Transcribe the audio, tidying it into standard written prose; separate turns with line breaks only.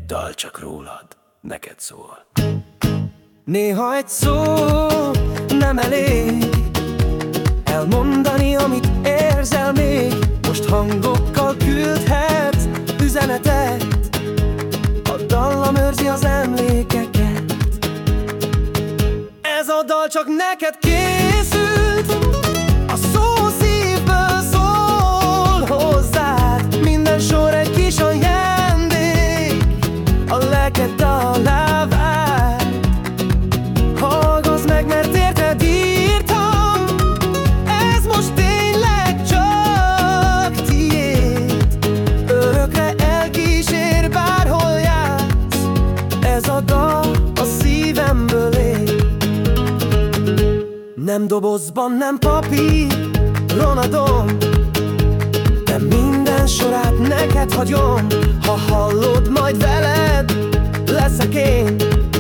Egy dal csak rólad, neked szól.
Néha egy szó nem elég elmondani, amit érzel még. Most hangokkal küldhetsz üzenetet, a dallam őrzi az emlékeket. Ez a dal csak neked készült, a szó szívből szól hozzád. Minden sor egy kis ajándék, a lelked alá vár. Hallgass meg, mert érted írtam, ez most tényleg csak tiéd. Örökre elkísér, bárhol jársz, ez a dal a szívemből él. Nem dobozban, nem papíron adom, de minden sorát neked hagyom. Ha hallod, majd veled leszek én.